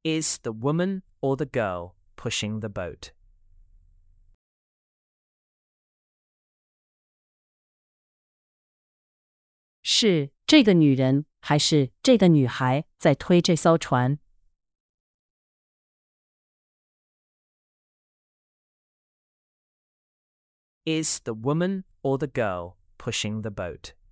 Is the woman or the girl pushing the boat? 是这个女人还是这个女孩在推这艘船？ Is the woman or the girl pushing the boat?